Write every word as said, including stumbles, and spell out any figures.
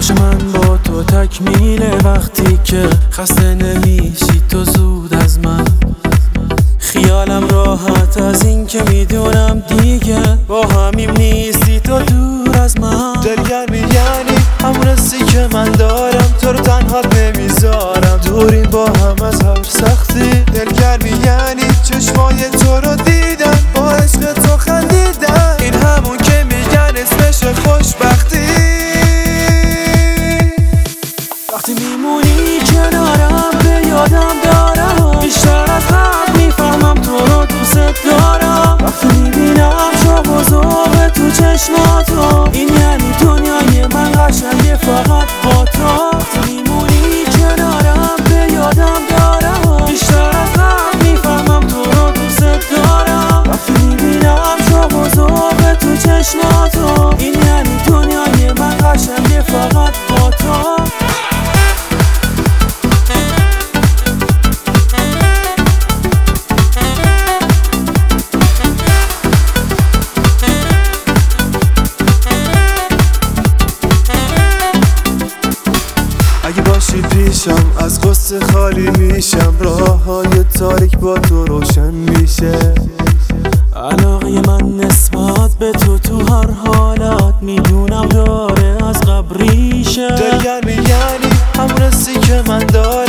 عشق من با تو تکمیله وقتی که خسته نمیشی تو زود از من. خیالم راحت از این که میدونم دیگه با همیم نیستی تو دور از من. دلگرمی یعنی همون حسی که من دارم، تو رو تنها نمیذارم، دوریم با هم از هر سختی. دلگرمی یعنی چشمای تو رو دیدن، با عشق تو خندیدن، این همون که میگن اسمش خوشبختی. وقتی میمونی کنارم به یادم دارم، بیشتر از قبل میفهمم تو رو دوست دارم. وقتی میبینم شوق و ذوق تو چشماتو، این یعنی دنیای من قشنگه فقط با تو. وقتی میمونی کنارم به یادم دارم، بیشتر از قبل میفهمم تو رو دوست دارم. وقتی میبینم شوق و ذوق تو چشماتو، این یعنی دنیای من قشنگه فقط با تو. اگه باشی پیشم از قصه خالی میشم، راه های تاریک با تو روشن میشه. علاقه من نسبت به تو تو هر حالت میدونم داره از قبل ریشه. دلگرمی یعنی همون حسی که من دارم،